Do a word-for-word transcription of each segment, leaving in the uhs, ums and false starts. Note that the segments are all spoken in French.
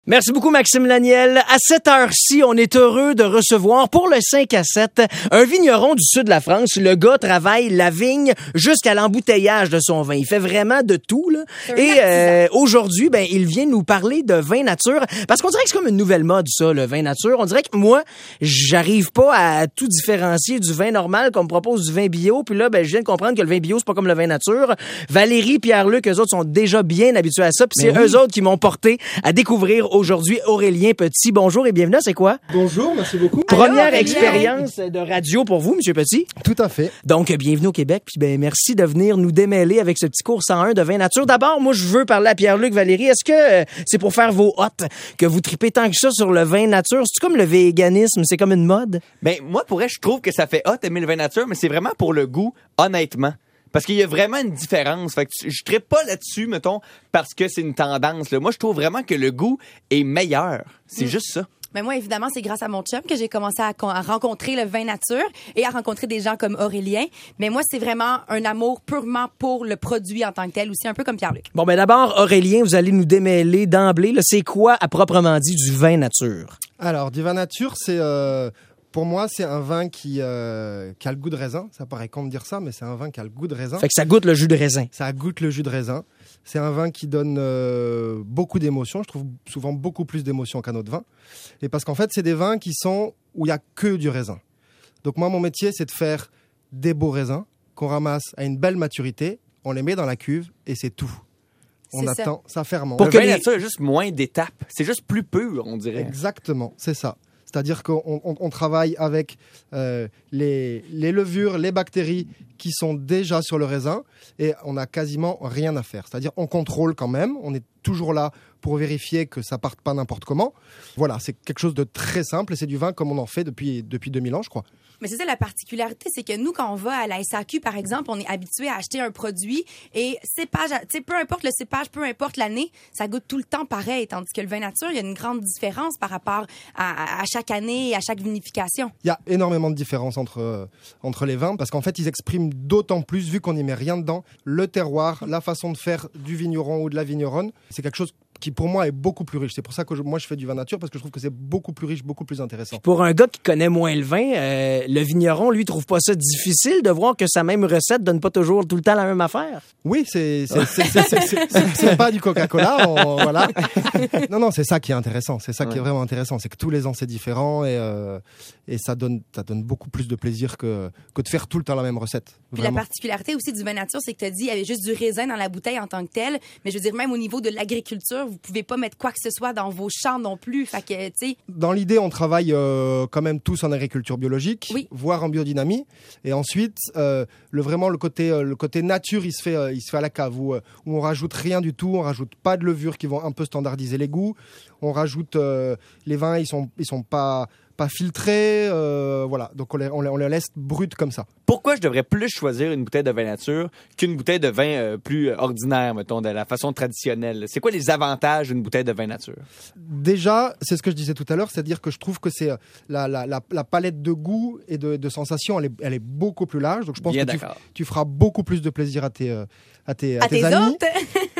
Merci beaucoup, Maxime Laniel. À cette heure-ci, on est heureux de recevoir pour le cinq à sept un vigneron du sud de la France. Le gars travaille la vigne jusqu'à l'embouteillage de son vin. Il fait vraiment de tout, là. Et euh, aujourd'hui, ben, il vient nous parler de vin nature. Parce qu'on dirait que c'est comme une nouvelle mode, ça, le vin nature. On dirait que moi, j'arrive pas à tout différencier du vin normal qu'on me propose du vin bio. Puis là, ben, je viens de comprendre que le vin bio, c'est pas comme le vin nature. Valérie, Pierre-Luc, eux autres sont déjà bien habitués à ça. Puis c'est oui. eux autres qui m'ont porté à découvrir aujourd'hui Aurélien Petit. Bonjour et bienvenue à C'est quoi? Bonjour, merci beaucoup. Première Alors, expérience de radio pour vous, Monsieur Petit. Tout à fait. Donc, bienvenue au Québec. Puis ben merci de venir nous démêler avec ce petit cours cent un de vin nature. D'abord, moi, je veux parler à Pierre-Luc, Valérie. Est-ce que euh, c'est pour faire vos hôtes que vous tripez tant que ça sur le vin nature? C'est comme le véganisme, c'est comme une mode? Ben, moi, pour vrai, je trouve que ça fait hot aimer le vin nature, mais c'est vraiment pour le goût, honnêtement. Parce qu'il y a vraiment une différence. Fait que je trippe pas là-dessus, mettons, parce que c'est une tendance, là. Moi, je trouve vraiment que le goût est meilleur. C'est mmh. juste ça. Ben moi, évidemment, c'est grâce à mon chum que j'ai commencé à, à rencontrer le vin nature et à rencontrer des gens comme Aurélien. Mais moi, c'est vraiment un amour purement pour le produit en tant que tel, aussi un peu comme Pierre-Luc. Bon, ben d'abord, Aurélien, vous allez nous démêler d'emblée. Là, c'est quoi, à proprement dit, du vin nature? Alors, du vin nature, c'est... Euh... Pour moi, c'est un vin qui, euh, qui a le goût de raisin. Ça paraît con de dire ça, mais c'est un vin qui a le goût de raisin. Fait que ça goûte le jus de raisin. Ça goûte le jus de raisin. C'est un vin qui donne euh, beaucoup d'émotions. Je trouve souvent beaucoup plus d'émotions qu'un autre vin. Et parce qu'en fait, c'est des vins qui sont où il n'y a que du raisin. Donc moi, mon métier, c'est de faire des beaux raisins qu'on ramasse à une belle maturité. On les met dans la cuve et c'est tout. On c'est attend, ça, ça fermente. Pour le vin nature, il y a juste moins d'étapes. C'est juste plus pur, on dirait. Exactement, c'est ça. C'est-à-dire qu'on on, on travaille avec euh, les, les levures, les bactéries qui sont déjà sur le raisin et on n'a quasiment rien à faire. C'est-à-dire on contrôle quand même, on est toujours là pour vérifier que ça parte pas n'importe comment. Voilà, c'est quelque chose de très simple et c'est du vin comme on en fait depuis, depuis deux mille ans, je crois. Mais c'est ça la particularité, c'est que nous, quand on va à la S A Q, par exemple, on est habitué à acheter un produit et cépage, tu sais, peu importe le cépage, peu importe l'année, ça goûte tout le temps pareil. Tandis que le vin nature, il y a une grande différence par rapport à, à chaque année et à chaque vinification. Il y a énormément de différences entre, euh, entre les vins parce qu'en fait, ils expriment d'autant plus, vu qu'on n'y met rien dedans, le terroir, la façon de faire du vigneron ou de la vigneronne. C'est quelque chose qui pour moi est beaucoup plus riche. C'est pour ça que je, moi je fais du vin nature parce que je trouve que c'est beaucoup plus riche, beaucoup plus intéressant. Pour un gars qui connaît moins le vin, euh, le vigneron, lui, trouve pas ça difficile de voir que sa même recette donne pas toujours tout le temps la même affaire? Oui, c'est c'est, c'est, c'est, c'est, c'est, c'est, c'est pas du Coca-Cola, on, voilà. Non, non, c'est ça qui est intéressant. C'est ça ouais. qui est vraiment intéressant. C'est que tous les ans c'est différent et, euh, et ça, donne, ça donne beaucoup plus de plaisir que, que de faire tout le temps la même recette. Puis la particularité aussi du vin nature, c'est que tu as dit qu'il y avait juste du raisin dans la bouteille en tant que tel. Mais je veux dire, même au niveau de l'agriculture, vous pouvez pas mettre quoi que ce soit dans vos champs non plus. Fait que, tu sais. Dans l'idée, on travaille euh, quand même tous en agriculture biologique, oui. voire en biodynamie. Et ensuite, euh, le, vraiment, le côté, euh, le côté nature, il se fait, euh, il se fait à la cave, où, euh, où on rajoute rien du tout, on rajoute pas de levures qui vont un peu standardiser les goûts. On rajoute, euh, les vins, ils sont, ils sont pas... pas filtré, euh, voilà. Donc on les, on, les, on les laisse brutes comme ça. Pourquoi je devrais plus choisir une bouteille de vin nature qu'une bouteille de vin euh, plus ordinaire, mettons, de la façon traditionnelle? C'est quoi les avantages d'une bouteille de vin nature? Déjà, c'est ce que je disais tout à l'heure, c'est-à-dire que je trouve que c'est la, la, la, la palette de goût et de, de sensations, elle est, elle est beaucoup plus large. Donc je pense Bien que tu, tu feras beaucoup plus de plaisir à tes, à tes, à à tes, tes amis. Autres.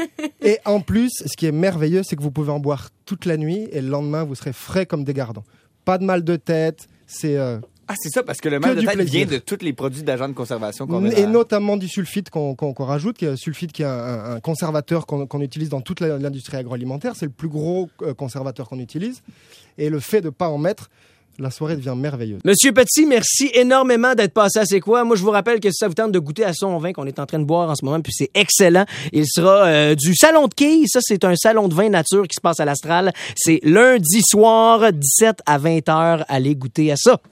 Et en plus, ce qui est merveilleux, c'est que vous pouvez en boire toute la nuit et le lendemain, vous serez frais comme des gardons. Pas de mal de tête, c'est... Euh, ah, c'est ça, parce que le mal de tête vient de tous les produits d'agents de conservation qu'on met. Et notamment du sulfite qu'on, qu'on, qu'on rajoute, qui est, sulfite qui est un, un conservateur qu'on, qu'on utilise dans toute l'industrie agroalimentaire. C'est le plus gros conservateur qu'on utilise. Et le fait de ne pas en mettre, la soirée devient merveilleuse. Monsieur Petit, merci énormément d'être passé à C'est quoi. Moi, je vous rappelle que si ça vous tente de goûter à son vin qu'on est en train de boire en ce moment, puis c'est excellent, il sera euh, du Salon de Quilles. Ça, c'est un salon de vin nature qui se passe à l'Astral. C'est lundi soir, dix-sept à vingt heures. Allez goûter à ça.